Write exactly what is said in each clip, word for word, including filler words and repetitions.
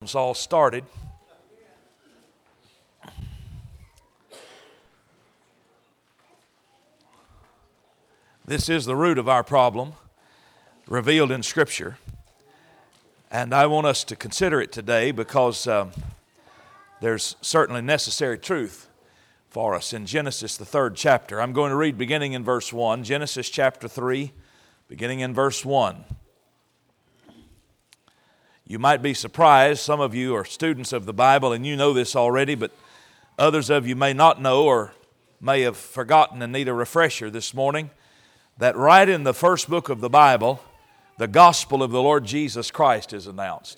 all started. This is the root of our problem, revealed in Scripture. And I want us to consider it today because um, there's certainly necessary truth for us in Genesis, the third chapter. I'm going to read beginning in verse one, Genesis chapter three, beginning in verse one. You might be surprised, some of you are students of the Bible and you know this already, but others of you may not know or may have forgotten and need a refresher this morning, that right in the first book of the Bible, the gospel of the Lord Jesus Christ is announced.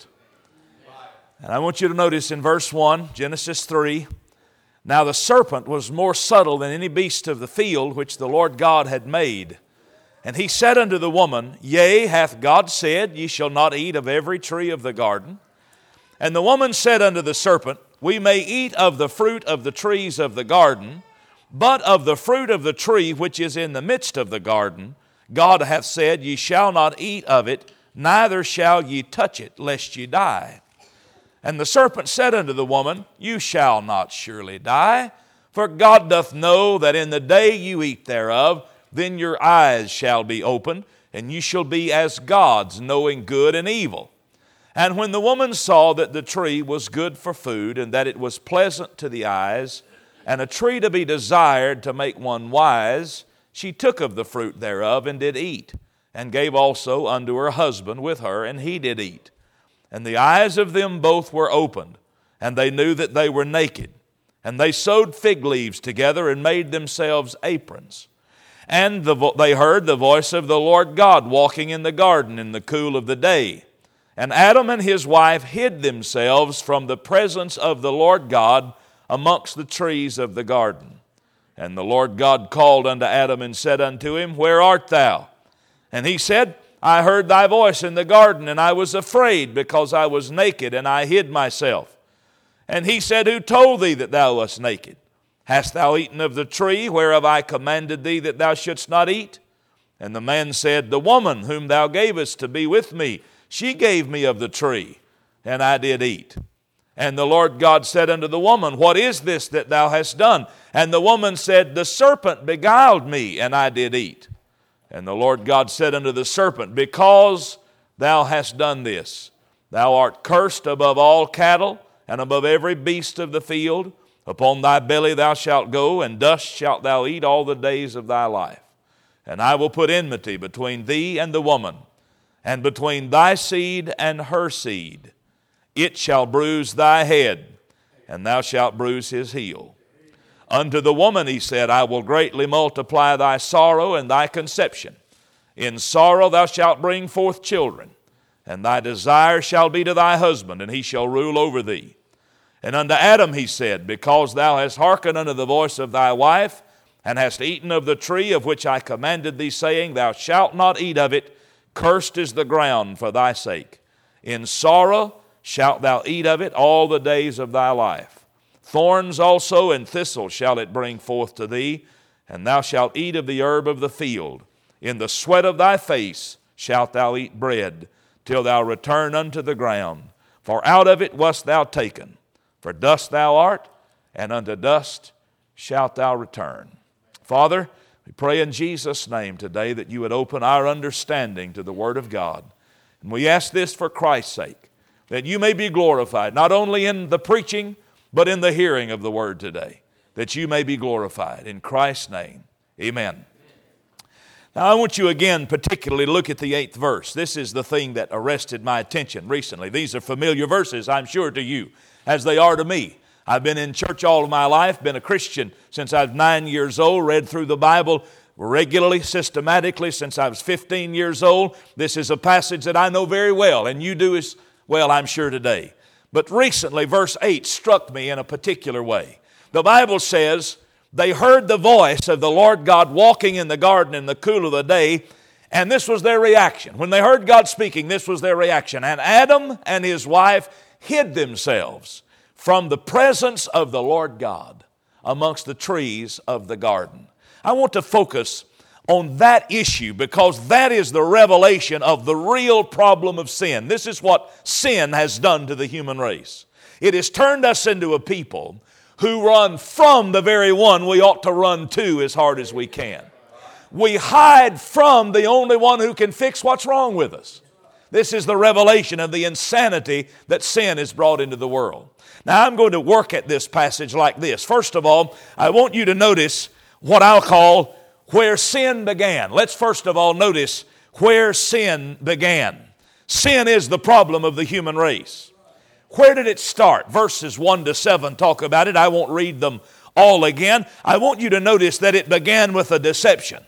And I want you to notice in verse one, Genesis three, now the serpent was more subtle than any beast of the field which the Lord God had made. And he said unto the woman, Yea, hath God said, Ye shall not eat of every tree of the garden? And the woman said unto the serpent, We may eat of the fruit of the trees of the garden, but of the fruit of the tree which is in the midst of the garden, God hath said, Ye shall not eat of it, neither shall ye touch it, lest ye die. And the serpent said unto the woman, You shall not surely die, for God doth know that in the day you eat thereof, then your eyes shall be opened, and you shall be as gods, knowing good and evil. And when the woman saw that the tree was good for food, and that it was pleasant to the eyes, and a tree to be desired to make one wise, she took of the fruit thereof, and did eat, and gave also unto her husband with her, and he did eat. And the eyes of them both were opened, and they knew that they were naked. And they sewed fig leaves together, and made themselves aprons. And the vo- they heard the voice of the Lord God walking in the garden in the cool of the day. And Adam and his wife hid themselves from the presence of the Lord God amongst the trees of the garden. And the Lord God called unto Adam and said unto him, Where art thou? And he said, I heard thy voice in the garden, and I was afraid, because I was naked, and I hid myself. And he said, Who told thee that thou wast naked? Hast thou eaten of the tree whereof I commanded thee that thou shouldst not eat? And the man said, The woman whom thou gavest to be with me, she gave me of the tree, and I did eat. And the Lord God said unto the woman, What is this that thou hast done? And the woman said, The serpent beguiled me, and I did eat. And the Lord God said unto the serpent, Because thou hast done this, thou art cursed above all cattle, and above every beast of the field. Upon thy belly thou shalt go, and dust shalt thou eat all the days of thy life. And I will put enmity between thee and the woman, and between thy seed and her seed. It shall bruise thy head, and thou shalt bruise his heel. Unto the woman he said, I will greatly multiply thy sorrow and thy conception. In sorrow thou shalt bring forth children, and thy desire shall be to thy husband, and he shall rule over thee. And unto Adam he said, Because thou hast hearkened unto the voice of thy wife, and hast eaten of the tree of which I commanded thee, saying, Thou shalt not eat of it, cursed is the ground for thy sake. In sorrow shalt thou eat of it all the days of thy life. Thorns also and thistles shall it bring forth to thee, and thou shalt eat of the herb of the field. In the sweat of thy face shalt thou eat bread, till thou return unto the ground. For out of it wast thou taken. For dust thou art, and unto dust shalt thou return. Father, we pray in Jesus' name today that you would open our understanding to the Word of God. And we ask this for Christ's sake, that you may be glorified, not only in the preaching, but in the hearing of the Word today, that you may be glorified. In Christ's name, amen. Now I want you again particularly to look at the eighth verse. This is the thing that arrested my attention recently. These are familiar verses, I'm sure, to you, as they are to me. I've been in church all of my life, been a Christian since I was nine years old, read through the Bible regularly, systematically since I was fifteen years old. This is a passage that I know very well, and you do as well, I'm sure, today. But recently, verse eight struck me in a particular way. The Bible says, They heard the voice of the Lord God walking in the garden in the cool of the day, and this was their reaction. When they heard God speaking, this was their reaction. And Adam and his wife hid themselves from the presence of the Lord God amongst the trees of the garden. I want to focus on that issue because that is the revelation of the real problem of sin. This is what sin has done to the human race. It has turned us into a people who run from the very one we ought to run to as hard as we can. We hide from the only one who can fix what's wrong with us. This is the revelation of the insanity that sin has brought into the world. Now, I'm going to work at this passage like this. First of all, I want you to notice what I'll call where sin began. Let's first of all notice where sin began. Sin is the problem of the human race. Where did it start? Verses one to seven talk about it. I won't read them all again. I want you to notice that it began with a deception.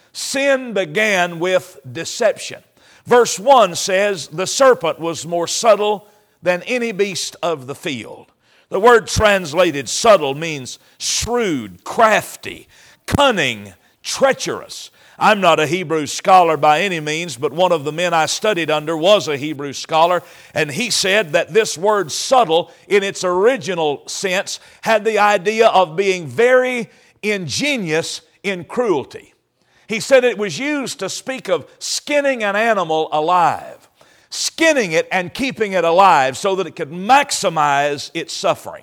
Sin began with deception. Verse one says, the serpent was more subtle than any beast of the field. The word translated subtle means shrewd, crafty, cunning, treacherous. I'm not a Hebrew scholar by any means, but one of the men I studied under was a Hebrew scholar, and he said that this word subtle, in its original sense, had the idea of being very ingenious in cruelty. He said it was used to speak of skinning an animal alive, skinning it and keeping it alive so that it could maximize its suffering.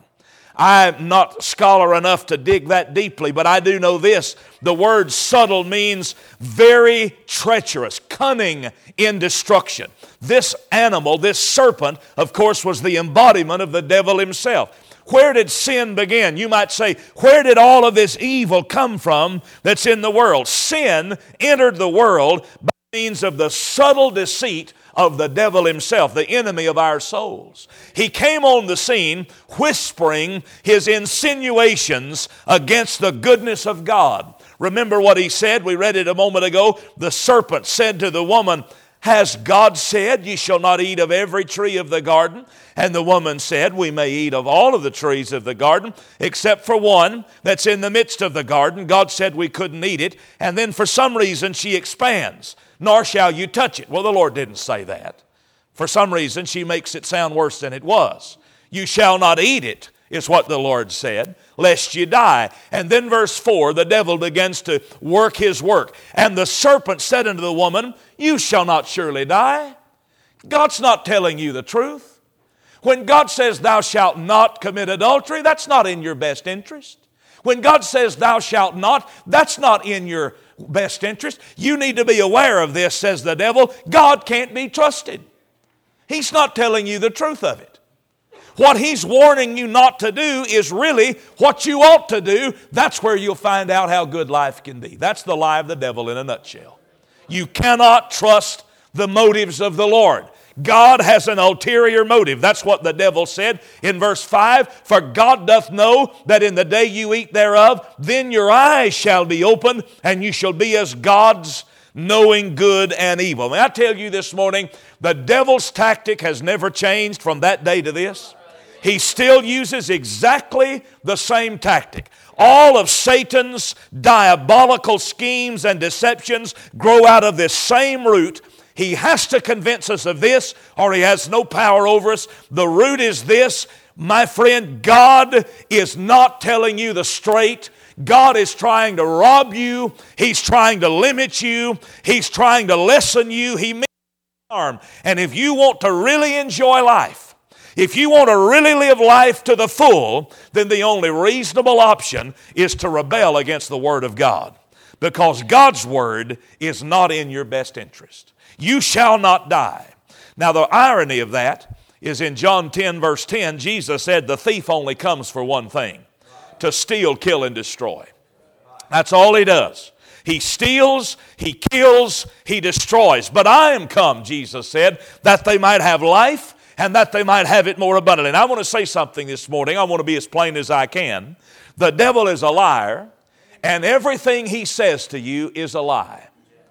I'm not scholar enough to dig that deeply, but I do know this. The word subtle means very treacherous, cunning in destruction. This animal, this serpent, of course, was the embodiment of the devil himself. Where did sin begin? You might say, where did all of this evil come from that's in the world? Sin entered the world by means of the subtle deceit of the devil himself, the enemy of our souls. He came on the scene whispering his insinuations against the goodness of God. Remember what he said? We read it a moment ago. The serpent said to the woman, has God said, ye shall not eat of every tree of the garden? And the woman said, we may eat of all of the trees of the garden, except for one that's in the midst of the garden. God said we couldn't eat it. And then for some reason she expands, nor shall you touch it. Well, the Lord didn't say that. For some reason she makes it sound worse than it was. You shall not eat it, is what the Lord said, lest you die. And then verse four, the devil begins to work his work. And the serpent said unto the woman, you shall not surely die. God's not telling you the truth. When God says thou shalt not commit adultery, that's not in your best interest. When God says thou shalt not, that's not in your best interest. You need to be aware of this, says the devil. God can't be trusted. He's not telling you the truth of it. What he's warning you not to do is really what you ought to do. That's where you'll find out how good life can be. That's the lie of the devil in a nutshell. You cannot trust the motives of the Lord. God has an ulterior motive. That's what the devil said in verse five. For God doth know that in the day you eat thereof, then your eyes shall be opened, and you shall be as gods, knowing good and evil. May I tell you this morning, the devil's tactic has never changed from that day to this. He still uses exactly the same tactic. All of Satan's diabolical schemes and deceptions grow out of this same root. He has to convince us of this, or he has no power over us. The root is this, my friend, God is not telling you the straight. God is trying to rob you. He's trying to limit you. He's trying to lessen you. He means harm. And if you want to really enjoy life, if you want to really live life to the full, then the only reasonable option is to rebel against the Word of God. Because God's Word is not in your best interest. You shall not die. Now the irony of that is in John ten verse ten, Jesus said the thief only comes for one thing, to steal, kill, and destroy. That's all he does. He steals, he kills, he destroys. But I am come, Jesus said, that they might have life and that they might have it more abundantly. And I want to say something this morning. I want to be as plain as I can. The devil is a liar, and everything he says to you is a lie.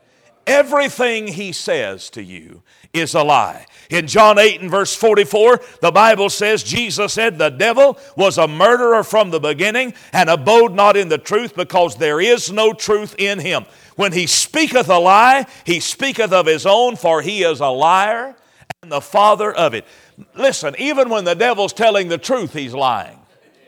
Everything he says to you is a lie. In John eight and verse forty-four, the Bible says, Jesus said, the devil was a murderer from the beginning and abode not in the truth, because there is no truth in him. When he speaketh a lie, he speaketh of his own, for he is a liar and the father of it. Listen, even when the devil's telling the truth, he's lying.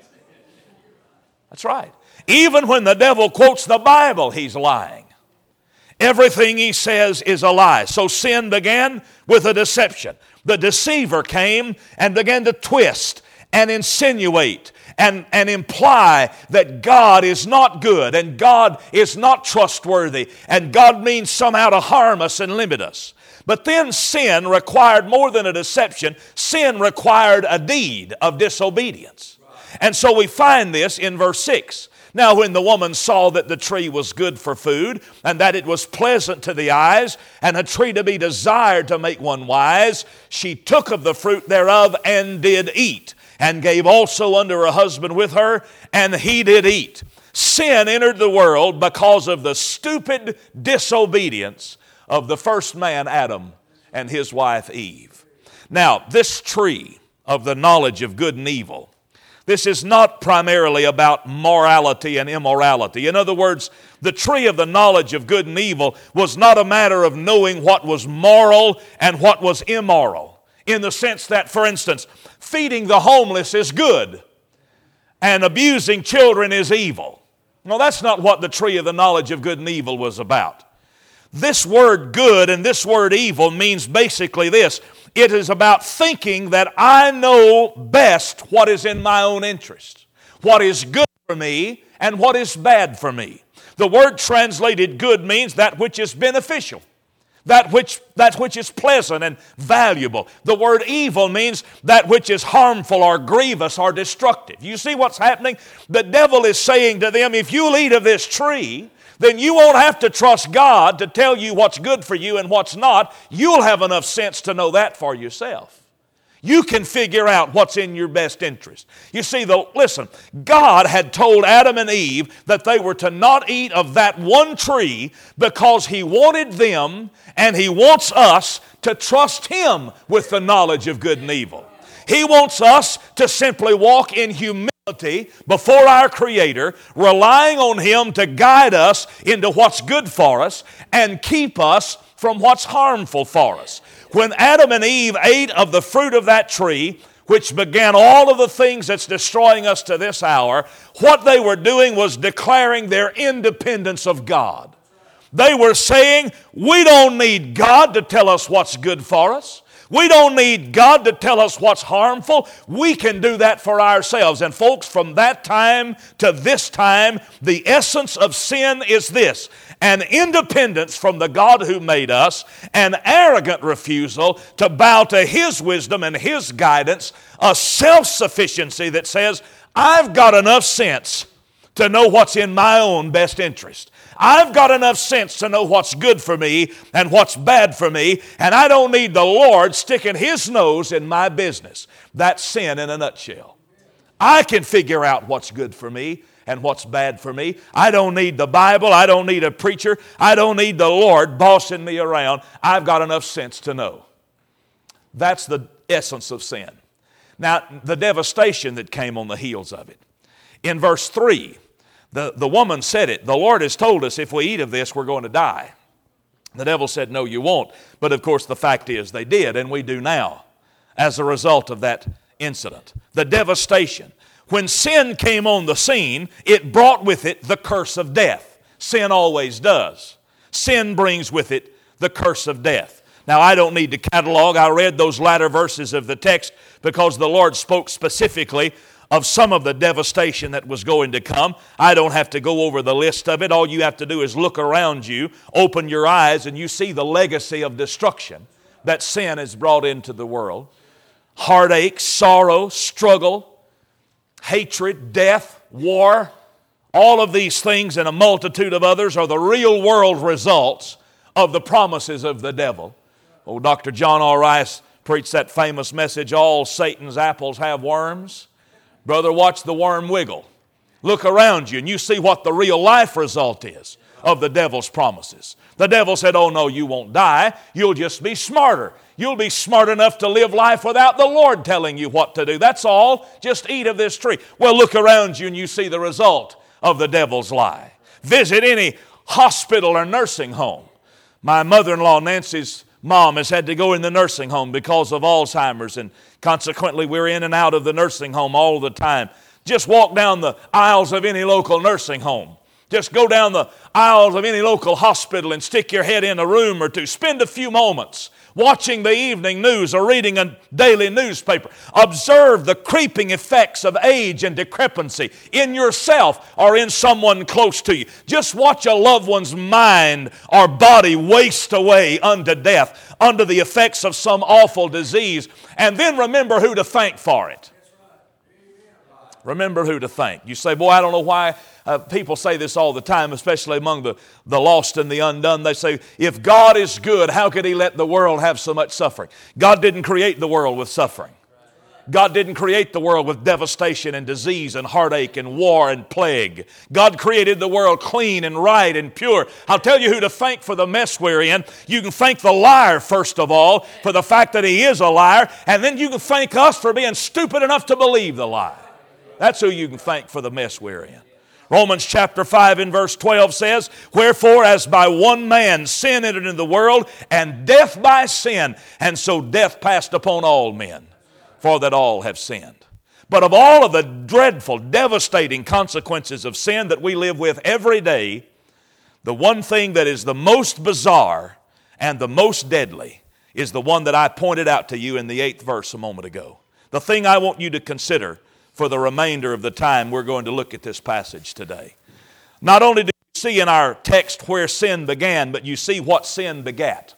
That's right. Even when the devil quotes the Bible, he's lying. Everything he says is a lie. So sin began with a deception. The deceiver came and began to twist and insinuate and, and imply that God is not good and God is not trustworthy and God means somehow to harm us and limit us. But then sin required more than a deception. Sin required a deed of disobedience. And so we find this in verse six. Now when the woman saw that the tree was good for food, and that it was pleasant to the eyes, and a tree to be desired to make one wise, she took of the fruit thereof and did eat, and gave also unto her husband with her, and he did eat. Sin entered the world because of the stupid disobedience of the first man, Adam, and his wife, Eve. Now, this tree of the knowledge of good and evil, this is not primarily about morality and immorality. In other words, the tree of the knowledge of good and evil was not a matter of knowing what was moral and what was immoral. In the sense that, for instance, feeding the homeless is good and abusing children is evil. No, that's not what the tree of the knowledge of good and evil was about. This word good and this word evil means basically this. It is about thinking that I know best what is in my own interest, what is good for me and what is bad for me. The word translated good means that which is beneficial, that which, that which is pleasant and valuable. The word evil means that which is harmful or grievous or destructive. You see what's happening? The devil is saying to them, if you'll eat of this tree, then you won't have to trust God to tell you what's good for you and what's not. You'll have enough sense to know that for yourself. You can figure out what's in your best interest. You see, though, listen, God had told Adam and Eve that they were to not eat of that one tree because He wanted them and He wants us to trust Him with the knowledge of good and evil. He wants us to simply walk in humility before our Creator, relying on Him to guide us into what's good for us and keep us from what's harmful for us. When Adam and Eve ate of the fruit of that tree, which began all of the things that's destroying us to this hour, what they were doing was declaring their independence of God. They were saying, we don't need God to tell us what's good for us. We don't need God to tell us what's harmful. We can do that for ourselves. And folks, from that time to this time, the essence of sin is this: an independence from the God who made us, an arrogant refusal to bow to His wisdom and His guidance, a self-sufficiency that says, I've got enough sense to know what's in my own best interest. I've got enough sense to know what's good for me and what's bad for me, and I don't need the Lord sticking His nose in my business. That's sin in a nutshell. I can figure out what's good for me and what's bad for me. I don't need the Bible. I don't need a preacher. I don't need the Lord bossing me around. I've got enough sense to know. That's the essence of sin. Now, the devastation that came on the heels of it. In verse three, The, the woman said it. The Lord has told us if we eat of this, we're going to die. The devil said, no, you won't. But of course, the fact is they did, and we do now as a result of that incident. The devastation. When sin came on the scene, it brought with it the curse of death. Sin always does. Sin brings with it the curse of death. Now, I don't need to catalog. I read those latter verses of the text because the Lord spoke specifically of some of the devastation that was going to come. I don't have to go over the list of it. All you have to do is look around you, open your eyes, and you see the legacy of destruction that sin has brought into the world. Heartache, sorrow, struggle, hatred, death, war, all of these things and a multitude of others are the real world results of the promises of the devil. Oh, Doctor John R. Rice preached that famous message, all Satan's apples have worms. Brother, watch the worm wiggle. Look around you and you see what the real life result is of the devil's promises. The devil said, oh no, you won't die. You'll just be smarter. You'll be smart enough to live life without the Lord telling you what to do. That's all. Just eat of this tree. Well, look around you and you see the result of the devil's lie. Visit any hospital or nursing home. My mother-in-law, Nancy's mom, has had to go in the nursing home because of Alzheimer's, and consequently we're in and out of the nursing home all the time. Just walk down the aisles of any local nursing home Just go down the aisles of any local hospital and stick your head in a room or two. Spend a few moments watching the evening news or reading a daily newspaper. Observe the creeping effects of age and decrepancy in yourself or in someone close to you. Just watch a loved one's mind or body waste away unto death under the effects of some awful disease. And then remember who to thank for it. Remember who to thank. You say, boy, I don't know why uh, people say this all the time, especially among the, the lost and the undone. They say, if God is good, how could He let the world have so much suffering? God didn't create the world with suffering. God didn't create the world with devastation and disease and heartache and war and plague. God created the world clean and right and pure. I'll tell you who to thank for the mess we're in. You can thank the liar, first of all, for the fact that he is a liar, and then you can thank us for being stupid enough to believe the lie. That's who you can thank for the mess we're in. Romans chapter five and verse twelve says, wherefore as by one man sin entered into the world, and death by sin, and so death passed upon all men, for that all have sinned. But of all of the dreadful, devastating consequences of sin that we live with every day, the one thing that is the most bizarre and the most deadly is the one that I pointed out to you in the eighth verse a moment ago. The thing I want you to consider for the remainder of the time we're going to look at this passage today. Not only do you see in our text where sin began, but you see what sin begat.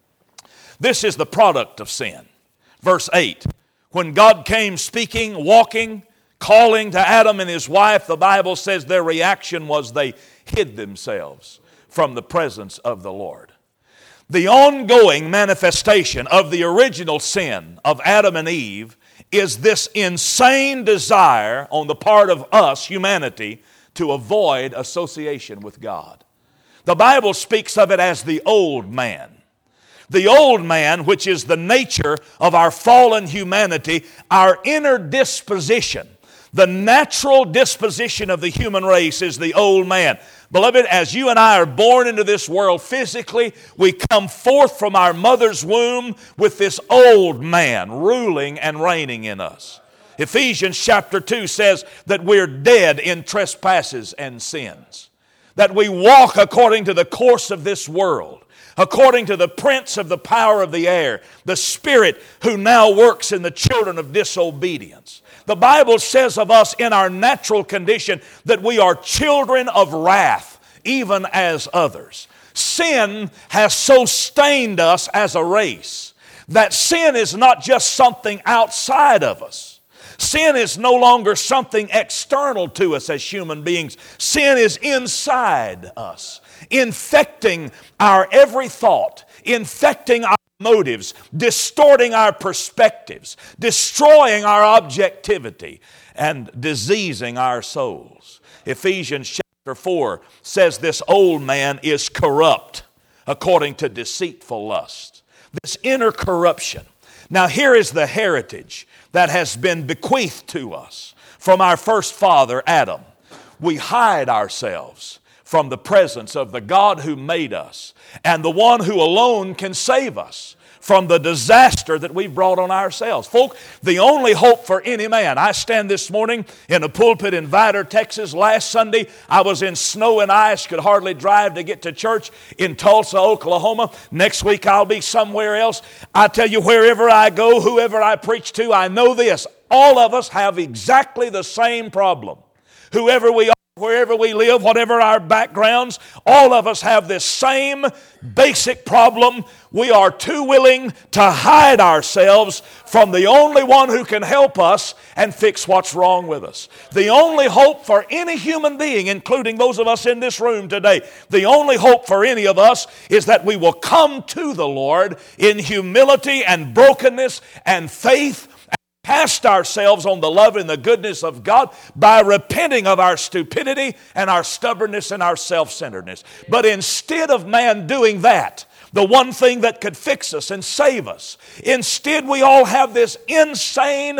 This is the product of sin. Verse eight, when God came speaking, walking, calling to Adam and his wife, the Bible says their reaction was they hid themselves from the presence of the Lord. The ongoing manifestation of the original sin of Adam and Eve is this insane desire on the part of us, humanity, to avoid association with God. The Bible speaks of it as the old man. The old man, which is the nature of our fallen humanity, our inner disposition. The natural disposition of the human race is the old man. Beloved, as you and I are born into this world physically, we come forth from our mother's womb with this old man ruling and reigning in us. Ephesians chapter two says that we're dead in trespasses and sins. That we walk according to the course of this world, according to the prince of the power of the air, the spirit who now works in the children of disobedience. The Bible says of us in our natural condition that we are children of wrath, even as others. Sin has so stained us as a race that sin is not just something outside of us. Sin is no longer something external to us as human beings. Sin is inside us, infecting our every thought, infecting our motives, distorting our perspectives, destroying our objectivity, and diseasing our souls. Ephesians chapter four says this old man is corrupt according to deceitful lust. This inner corruption. Now here is the heritage that has been bequeathed to us from our first father, Adam. We hide ourselves from the presence of the God who made us and the one who alone can save us from the disaster that we've brought on ourselves. Folk, the only hope for any man. I stand this morning in a pulpit in Vidor, Texas. Last Sunday, I was in snow and ice, could hardly drive to get to church in Tulsa, Oklahoma. Next week, I'll be somewhere else. I tell you, wherever I go, whoever I preach to, I know this. All of us have exactly the same problem. Whoever we are, wherever we live, whatever our backgrounds, all of us have this same basic problem. We are too willing to hide ourselves from the only one who can help us and fix what's wrong with us. The only hope for any human being, including those of us in this room today, the only hope for any of us is that we will come to the Lord in humility and brokenness and faith, cast ourselves on the love and the goodness of God by repenting of our stupidity and our stubbornness and our self-centeredness. But instead of man doing that, the one thing that could fix us and save us, instead we all have this insane,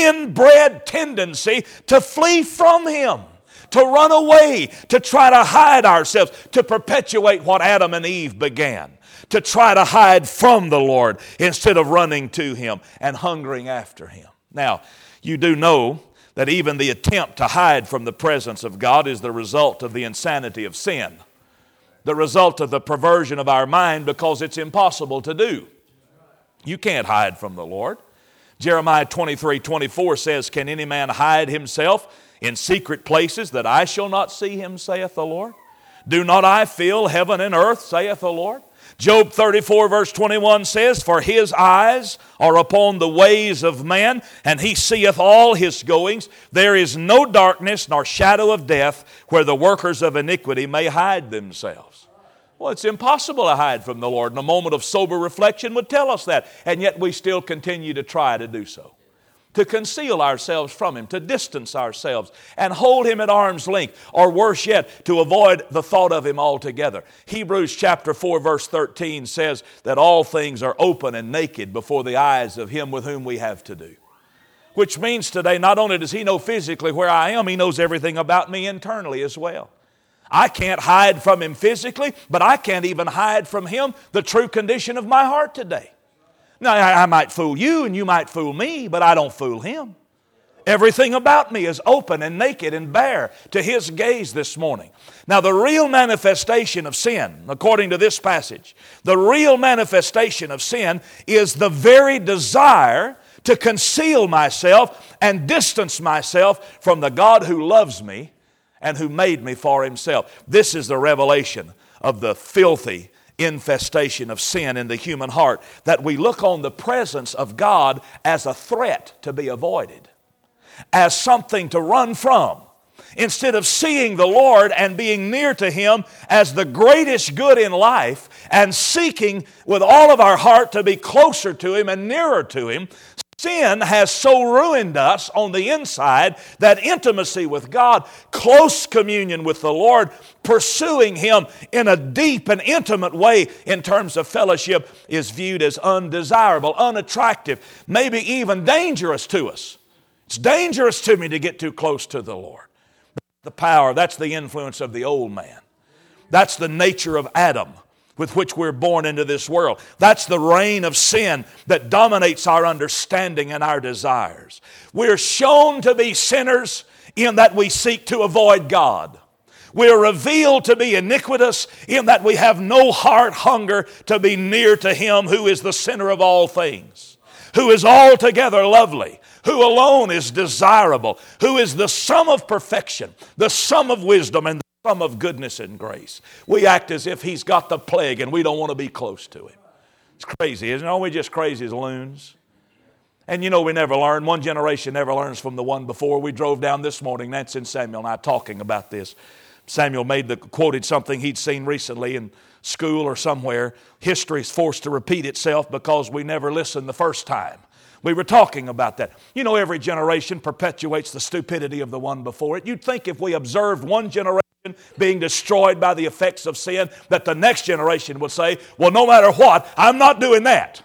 inbred tendency to flee from Him, to run away, to try to hide ourselves, to perpetuate what Adam and Eve began. To try to hide from the Lord instead of running to Him and hungering after Him. Now, you do know that even the attempt to hide from the presence of God is the result of the insanity of sin, the result of the perversion of our mind, because it's impossible to do. You can't hide from the Lord. Jeremiah twenty-three twenty-four says, "Can any man hide himself in secret places that I shall not see him, saith the Lord? Do not I fill heaven and earth, saith the Lord?" Job thirty-four verse twenty-one says, "For his eyes are upon the ways of man, and he seeth all his goings. There is no darkness nor shadow of death where the workers of iniquity may hide themselves." Well, it's impossible to hide from the Lord, and a moment of sober reflection would tell us that. And yet we still continue to try to do so, to conceal ourselves from Him, to distance ourselves and hold Him at arm's length, or worse yet, to avoid the thought of Him altogether. Hebrews chapter four verse thirteen says that all things are open and naked before the eyes of Him with whom we have to do. Which means today, not only does He know physically where I am, He knows everything about me internally as well. I can't hide from Him physically, but I can't even hide from Him the true condition of my heart today. Now, I might fool you and you might fool me, but I don't fool Him. Everything about me is open and naked and bare to His gaze this morning. Now, the real manifestation of sin, according to this passage, the real manifestation of sin is the very desire to conceal myself and distance myself from the God who loves me and who made me for Himself. This is the revelation of the filthy infestation of sin in the human heart, that we look on the presence of God as a threat to be avoided, as something to run from, instead of seeing the Lord and being near to Him as the greatest good in life, and seeking with all of our heart to be closer to Him and nearer to Him. Sin has so ruined us on the inside that intimacy with God, close communion with the Lord, pursuing Him in a deep and intimate way in terms of fellowship, is viewed as undesirable, unattractive, maybe even dangerous to us. It's dangerous to me to get too close to the Lord. The power, that's the influence of the old man. That's the nature of Adam, with which we're born into this world. That's the reign of sin that dominates our understanding and our desires. We're shown to be sinners in that we seek to avoid God. We're revealed to be iniquitous in that we have no heart hunger to be near to Him who is the center of all things, who is altogether lovely, who alone is desirable, who is the sum of perfection, the sum of wisdom, and sum of goodness and grace. We act as if He's got the plague and we don't want to be close to Him. It's crazy, isn't it? Aren't we just crazy as loons? And you know, we never learn. One generation never learns from the one before. We drove down this morning, Nancy and Samuel and I talking about this. Samuel made the quoted something he'd seen recently in school or somewhere. History is forced to repeat itself because we never listened the first time. We were talking about that. You know, every generation perpetuates the stupidity of the one before it. You'd think if we observed one generation being destroyed by the effects of sin, that the next generation would say, well, no matter what, I'm not doing that.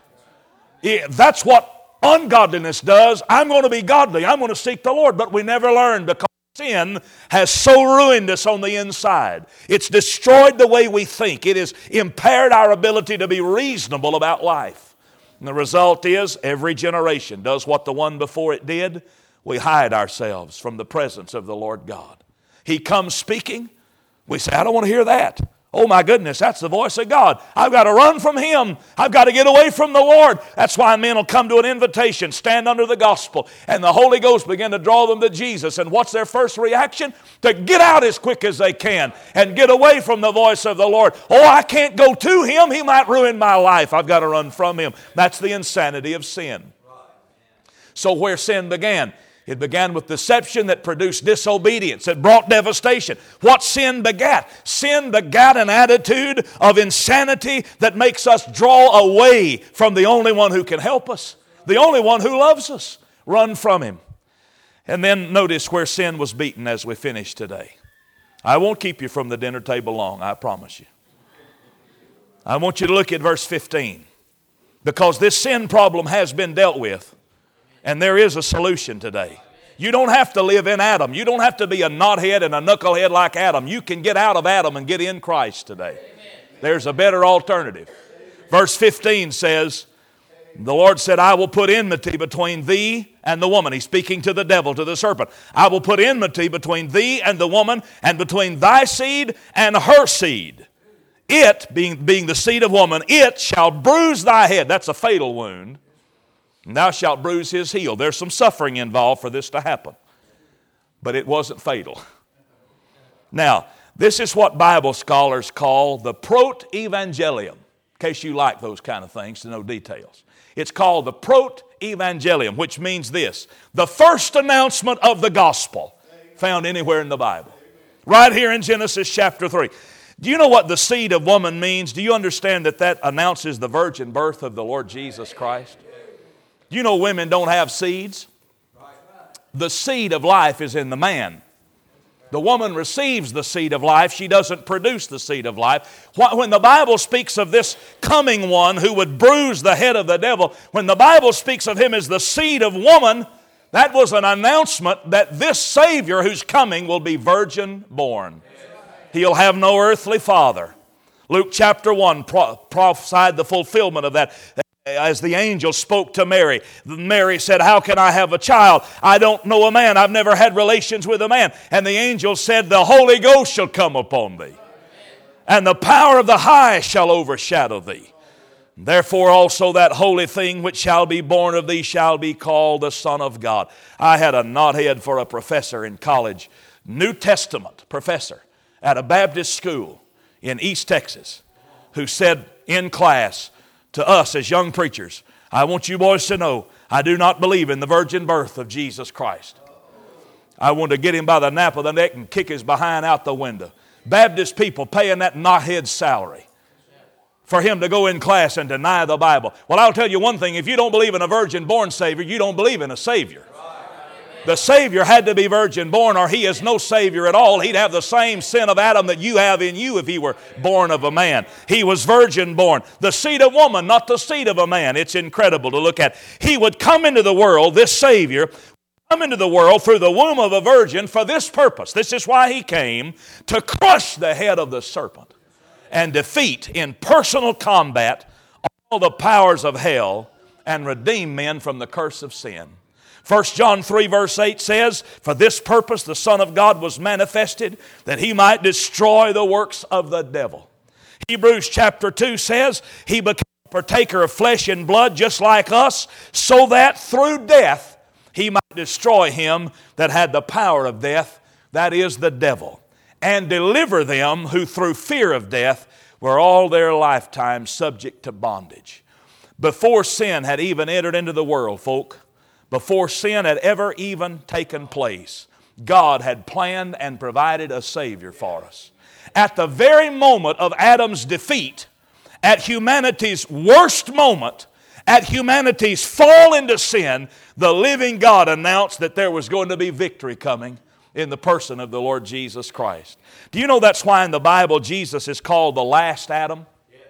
That's what ungodliness does. I'm going to be godly. I'm going to seek the Lord. But we never learn, because sin has so ruined us on the inside. It's destroyed the way we think. It has impaired our ability to be reasonable about life. And the result is every generation does what the one before it did. We hide ourselves from the presence of the Lord God. He comes speaking. We say, I don't want to hear that. Oh my goodness, that's the voice of God. I've got to run from Him. I've got to get away from the Lord. That's why men will come to an invitation, stand under the gospel, and the Holy Ghost begin to draw them to Jesus. And what's their first reaction? To get out as quick as they can and get away from the voice of the Lord. Oh, I can't go to Him. He might ruin my life. I've got to run from Him. That's the insanity of sin. So where sin began, it began with deception that produced disobedience. It brought devastation. What sin begat? Sin begat an attitude of insanity that makes us draw away from the only one who can help us, the only one who loves us. Run from Him. And then notice where sin was beaten as we finish today. I won't keep you from the dinner table long, I promise you. I want you to look at verse fifteen. Because this sin problem has been dealt with. And there is a solution today. You don't have to live in Adam. You don't have to be a knothead and a knucklehead like Adam. You can get out of Adam and get in Christ today. There's a better alternative. Verse fifteen says, The Lord said, I will put enmity between thee and the woman. He's speaking to the devil, to the serpent. I will put enmity between thee and the woman, and between thy seed and her seed. It, being, being the seed of woman, it shall bruise thy head. That's a fatal wound. And thou shalt bruise his heel. There's some suffering involved for this to happen. But it wasn't fatal. Now, this is what Bible scholars call the proto-evangelium. In case you like those kind of things to know details. It's called the proto-evangelium, which means this: the first announcement of the gospel found anywhere in the Bible. Right here in Genesis chapter three. Do you know what the seed of woman means? Do you understand that that announces the virgin birth of the Lord Jesus Christ? Do you know women don't have seeds? The seed of life is in the man. The woman receives the seed of life. She doesn't produce the seed of life. When the Bible speaks of this coming one who would bruise the head of the devil, when the Bible speaks of him as the seed of woman, that was an announcement that this Savior who's coming will be virgin born. He'll have no earthly father. Luke chapter one pro- prophesied the fulfillment of that. As the angel spoke to Mary, Mary said, how can I have a child? I don't know a man. I've never had relations with a man. And the angel said, the Holy Ghost shall come upon thee, and the power of the high shall overshadow thee. Therefore also that holy thing which shall be born of thee shall be called the Son of God. I had a knothead for a professor in college, New Testament professor at a Baptist school in East Texas, who said in class to us as young preachers, I want you boys to know, I do not believe in the virgin birth of Jesus Christ. I want to get him by the nape of the neck and kick his behind out the window. Baptist people paying that knothead salary for him to go in class and deny the Bible. Well, I'll tell you one thing, if you don't believe in a virgin born Savior, you don't believe in a Savior. The Savior had to be virgin born, or he is no Savior at all. He'd have the same sin of Adam that you have in you if he were born of a man. He was virgin born. The seed of woman, not the seed of a man. It's incredible to look at. He would come into the world, this Savior, come into the world through the womb of a virgin for this purpose. This is why he came, to crush the head of the serpent and defeat in personal combat all the powers of hell and redeem men from the curse of sin. First John three verse eight says, for this purpose the Son of God was manifested, that he might destroy the works of the devil. Hebrews chapter two says, he became a partaker of flesh and blood just like us, so that through death he might destroy him that had the power of death, that is the devil, and deliver them who through fear of death were all their lifetime subject to bondage. Before sin had even entered into the world, folk, before sin had ever even taken place, God had planned and provided a Savior for us. At the very moment of Adam's defeat, at humanity's worst moment, at humanity's fall into sin, the living God announced that there was going to be victory coming in the person of the Lord Jesus Christ. Do you know that's why in the Bible Jesus is called the last Adam?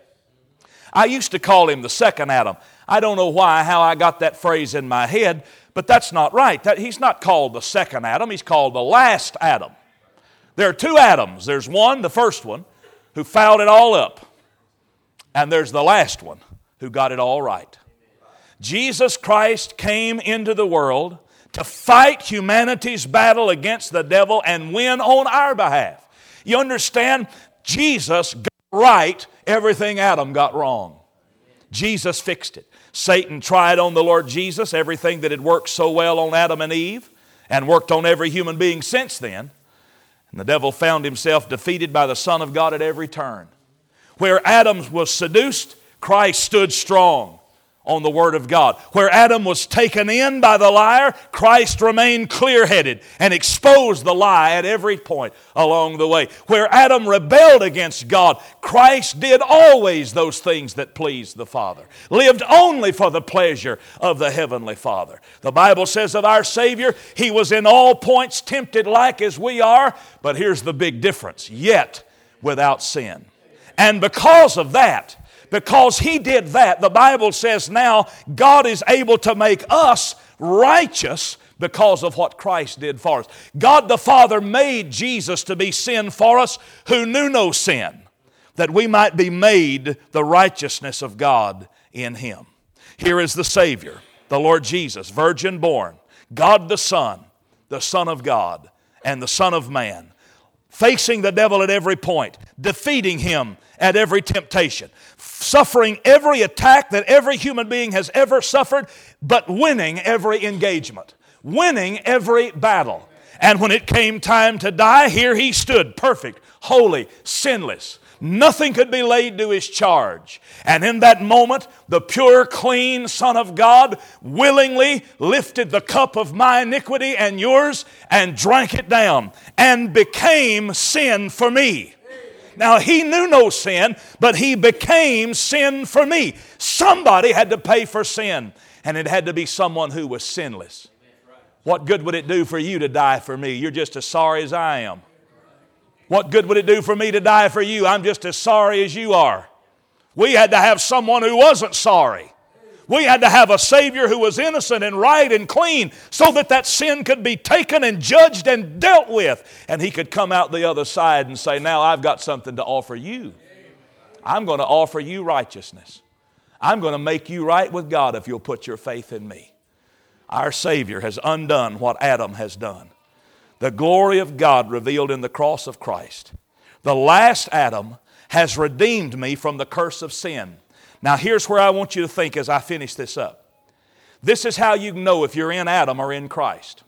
I used to call him the second Adam. I don't know why, how I got that phrase in my head, but that's not right. That, he's not called the second Adam, he's called the last Adam. There are two Adams. There's one, the first one, who fouled it all up. And there's the last one who got it all right. Jesus Christ came into the world to fight humanity's battle against the devil and win on our behalf. You understand? Jesus got right everything Adam got wrong. Jesus fixed it. Satan tried on the Lord Jesus everything that had worked so well on Adam and Eve and worked on every human being since then. And the devil found himself defeated by the Son of God at every turn. Where Adam was seduced, Christ stood strong on the Word of God. Where Adam was taken in by the liar, Christ remained clear-headed and exposed the lie at every point along the way. Where Adam rebelled against God, Christ did always those things that pleased the Father. Lived only for the pleasure of the Heavenly Father. The Bible says of our Savior, He was in all points tempted like as we are, but here's the big difference, yet without sin. And because of that, because He did that, the Bible says now God is able to make us righteous because of what Christ did for us. God the Father made Jesus to be sin for us who knew no sin, that we might be made the righteousness of God in Him. Here is the Savior, the Lord Jesus, virgin born, God the Son, the Son of God, and the Son of Man, facing the devil at every point, defeating him at every temptation, suffering every attack that every human being has ever suffered, but winning every engagement, winning every battle. And when it came time to die, here he stood, perfect, holy, sinless. Nothing could be laid to his charge. And in that moment, the pure, clean Son of God willingly lifted the cup of my iniquity and yours and drank it down and became sin for me. Now, he knew no sin, but he became sin for me. Somebody had to pay for sin, and it had to be someone who was sinless. What good would it do for you to die for me? You're just as sorry as I am. What good would it do for me to die for you? I'm just as sorry as you are. We had to have someone who wasn't sorry. We had to have a Savior who was innocent and right and clean so that that sin could be taken and judged and dealt with. And he could come out the other side and say, now I've got something to offer you. I'm going to offer you righteousness. I'm going to make you right with God if you'll put your faith in me. Our Savior has undone what Adam has done. The glory of God revealed in the cross of Christ. The last Adam has redeemed me from the curse of sin. Now here's where I want you to think as I finish this up. This is how you know if you're in Adam or in Christ.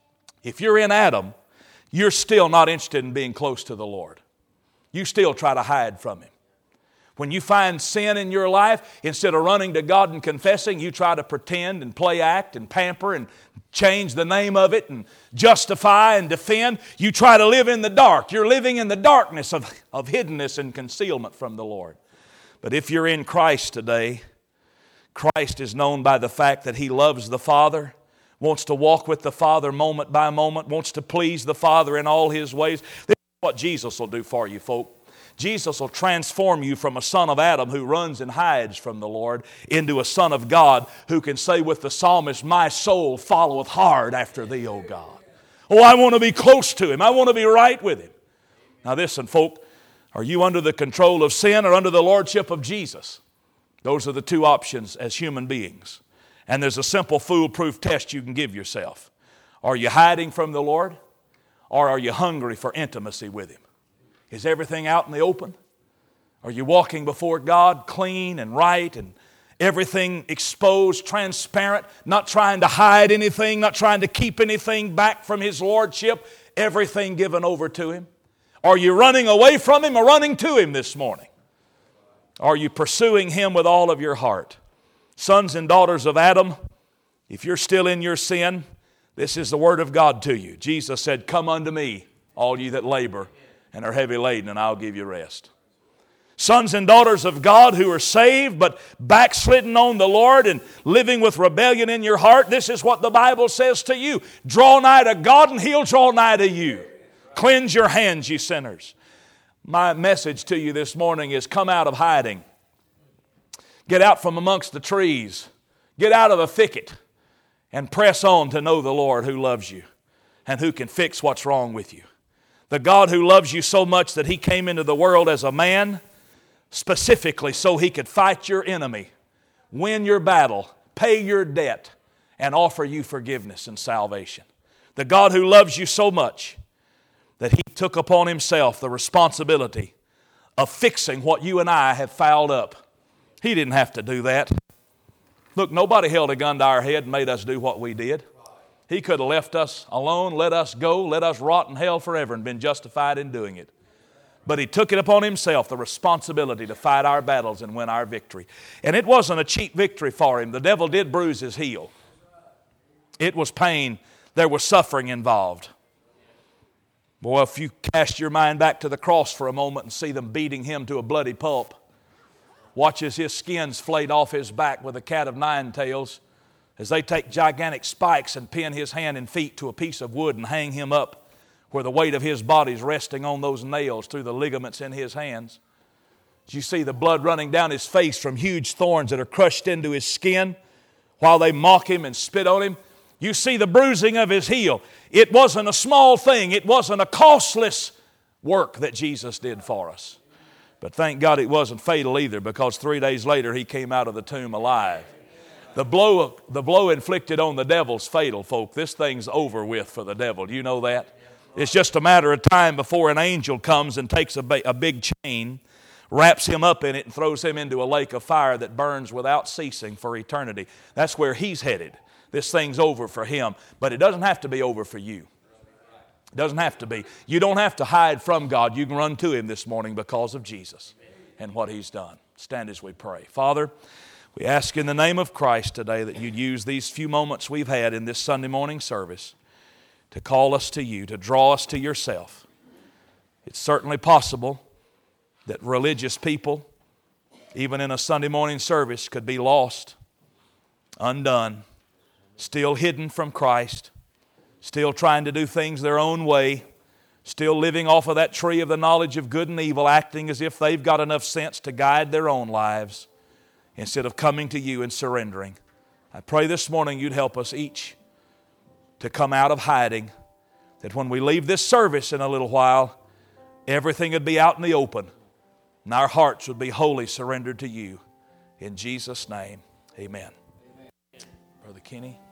If you're in Adam, you're still not interested in being close to the Lord. You still try to hide from Him. When you find sin in your life, instead of running to God and confessing, you try to pretend and play act and pamper and change the name of it and justify and defend. You try to live in the dark. You're living in the darkness of, of hiddenness and concealment from the Lord. But if you're in Christ today, Christ is known by the fact that He loves the Father, wants to walk with the Father moment by moment, wants to please the Father in all His ways. This is what Jesus will do for you, folk. Jesus will transform you from a son of Adam who runs and hides from the Lord into a son of God who can say with the psalmist, my soul followeth hard after thee, O God. Oh, I want to be close to Him. I want to be right with Him. Now listen, folk, are you under the control of sin or under the lordship of Jesus? Those are the two options as human beings. And there's a simple foolproof test you can give yourself. Are you hiding from the Lord or are you hungry for intimacy with Him? Is everything out in the open? Are you walking before God clean and right and everything exposed, transparent, not trying to hide anything, not trying to keep anything back from His lordship, everything given over to Him? Are you running away from Him or running to Him this morning? Are you pursuing Him with all of your heart? Sons and daughters of Adam, if you're still in your sin, this is the word of God to you. Jesus said, come unto me, all you that labor and are heavy laden, and I'll give you rest. Sons and daughters of God who are saved but backslidden on the Lord and living with rebellion in your heart, this is what the Bible says to you. Draw nigh to God and He'll draw nigh to you. Cleanse your hands, ye sinners. My message to you this morning is come out of hiding. Get out from amongst the trees. Get out of the thicket and press on to know the Lord who loves you and who can fix what's wrong with you. The God who loves you so much that He came into the world as a man specifically so He could fight your enemy, win your battle, pay your debt, and offer you forgiveness and salvation. The God who loves you so much that He took upon Himself the responsibility of fixing what you and I have fouled up. He didn't have to do that. Look, nobody held a gun to our head and made us do what we did. He could have left us alone, let us go, let us rot in hell forever and been justified in doing it. But He took it upon Himself, the responsibility to fight our battles and win our victory. And it wasn't a cheap victory for Him. The devil did bruise His heel. It was pain. There was suffering involved. Boy, if you cast your mind back to the cross for a moment and see them beating Him to a bloody pulp, watch as His skin's flayed off His back with a cat of nine tails, as they take gigantic spikes and pin His hand and feet to a piece of wood and hang Him up where the weight of His body's resting on those nails through the ligaments in His hands. As you see the blood running down His face from huge thorns that are crushed into His skin while they mock Him and spit on Him. You see the bruising of His heel. It wasn't a small thing. It wasn't a costless work that Jesus did for us. But thank God it wasn't fatal either, because three days later He came out of the tomb alive. The blow, the blow inflicted on the devil's fatal, folk. This thing's over with for the devil. Do you know that? It's just a matter of time before an angel comes and takes a, ba- a big chain, wraps him up in it, and throws him into a lake of fire that burns without ceasing for eternity. That's where he's headed. This thing's over for him. But it doesn't have to be over for you. It doesn't have to be. You don't have to hide from God. You can run to Him this morning because of Jesus and what He's done. Stand as we pray. Father, we ask in the name of Christ today that you'd use these few moments we've had in this Sunday morning service to call us to you, to draw us to yourself. It's certainly possible that religious people, even in a Sunday morning service, could be lost, undone, still hidden from Christ, still trying to do things their own way, still living off of that tree of the knowledge of good and evil, acting as if they've got enough sense to guide their own lives instead of coming to you and surrendering. I pray this morning you'd help us each to come out of hiding, that when we leave this service in a little while, everything would be out in the open and our hearts would be wholly surrendered to you. In Jesus' name, amen. Amen. Brother Kenny.